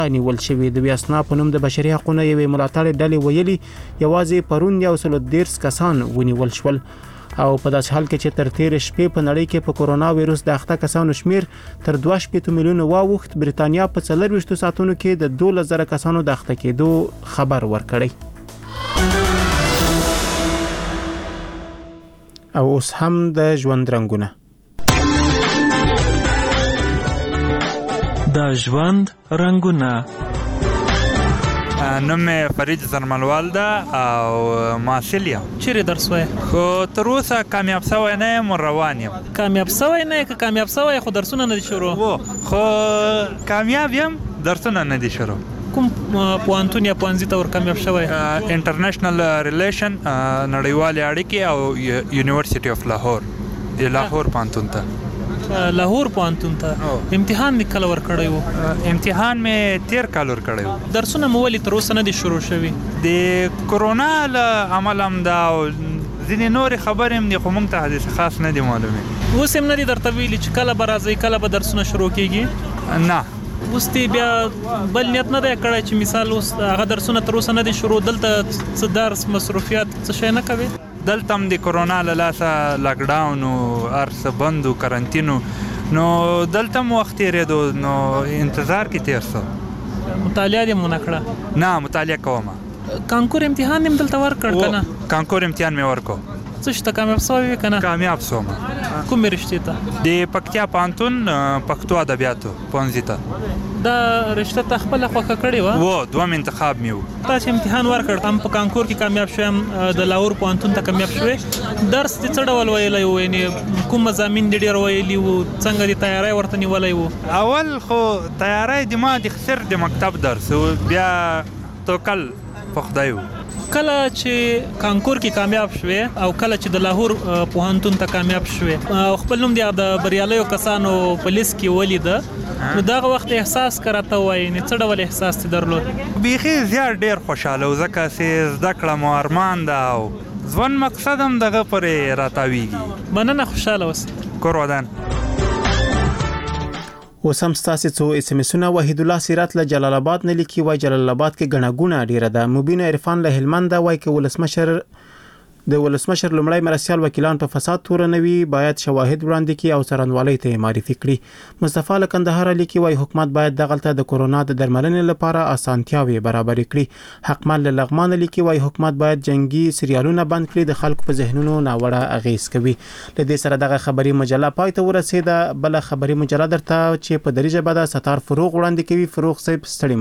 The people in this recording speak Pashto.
نیول شوی. د ویاسنا په نوم د بشري حقوقو یوې ملاتړ ډلې ویلي یوازې پرون 113 کسان ونیول شول او په داسې حال کې چې تر تیر شپې په نړۍ کې په کورونا وایروس د اخته کسانو شمیر تر 2.8 میلیونه واوښت. بریتانیا په 24 ساعتونو کې د 12,000 کسانو د اخته کېدو خبر ورکړی. او اوس هم د ژوند رنگونه. د ژوند رنگونه. نوم فرید زرملوال ده او محصل یم. چیرې درس وایې؟ خو تر اوسه کامیاب شوی نه یم، روان یم. کامیاب شوی نه که کامیاب شوی خو درسونه نه دي شروع؟ خو کامیاب یم، درسونه نه دي شروع. کوم پوهنتون یا پوهنځي ته ور کامیاب شوی؟ انټرنیشنل ریلیشن، نړیوالې اړیکې او یونیورسيټي اف لاهور، د لاهور پوهنتون ته. لاهور پوهنتون ته امتحان می کله ور کړی وو؟ امتحان می 13 کال ور کړی وو. درسونه مو ولې تر اوسه نه دي شروع شوي؟ د کورونا له امله هم دا ځینې نورې خبرې هم دي خو موږ ته هدې خاص نه دي معلومې. اوس هم نه دي درته ویلي چې کله به راځئ کله به درسونه شروع کېږي؟ نه. اوس دې بیا بل نیت نه دی کړی چې مثال اوس هغه درسونه تر اوسه نه دي شروع، دلته څه درس مصروفیات څه شی نه کوي؟ دلته هم د کورونا له لاسه لاکډاون او هر څه بند و، کرنټین، نو دلته هم وخت تېرېدو، نو انتظار کې تېر شو. مطالعه دې مو نه کړه؟ نه، مطالعه کوم. کانکور امتحان دې دلته ورکړ که نه؟ کانکور امتحان مې ورکړ. څه شته کامیاب شوی وې که نه؟ کامیاب شوم. کومې رشتې ته؟ د پکتیا پوهنتون پښتو ادبیاتو پوهنځي ته. دا رشته ته خپله خوښه کړې وه؟ دوم انتخاب مې و. تا چې امتحان ورکړ هم په کانکور کې کامیاب شویم، د لاهور پوهنتون ته کامیاب شوې، درس دې څه ډول ویلی و؟ یعنې کوم مضامین دې ډېر ویلي وو؟ څنګه دې تیاری ورته نیولی و؟ اول خو تیاری د ما د صرف د مکتب درس و، بیا توکل په خدای و. کله چې کانکور کې کامیاب شوې او کله چې د لاهور پوهنتون ته کامیاب شوې او خپل نوم د بریالیو کسانو په لیست کې ولیده، نو دغه وخت احساس راته وایي، څه ډول احساس دې درلود؟ بیخي زیات ډېر خوشحاله و، ځکه چې زده کړه مو ارمان ده او ژوند مقصد هم دغه پورې راتاویږي. مننه، خوشحاله اوسه. کور ودان. اوس هم ستاسې څو اس ام اسونه. وحید الله سیرت له جلال آباد نه لیکي، وایي جلال آباد کې ګڼه ګوڼه ډیره ده. مبین عرفان له هلمند وایي که د ولسمشر لومړی مرستیال وکیلان په فساد تورنوي باید شواهد وړاندې کړي او څارنوالۍ ته معرفي کړي. مصطفی له کندهار لیکي، وایي حکومت باید دغلته د کورونا د درملنې لپاره اسانتیاوې برابرې کړي. حقمل له لغمان لیکي، وایي حکومت باید جنگي سریالونه بند کړي، د خلکو په ذهنونو ناوړه اغیز کوي. له دې سره دغه خبري مجله پای ته ورسېده. بل خبري مجله درته چې په دری ژبه د ستار فروغ وړاندې کوي. فروغ صاحب ستړي